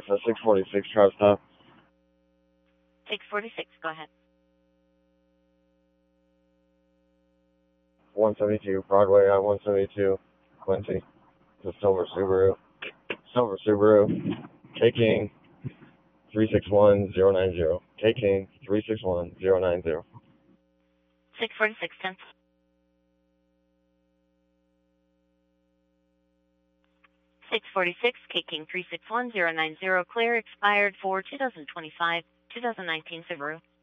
a 646 truck stop. 646, go ahead. 172 Broadway, I-172, Quincy. It's a silver Subaru. Silver Subaru. K-King 361090. K-King 361090. 646, 10. 646, K-King 361090, clear, expired for 2025, 2019 Subaru.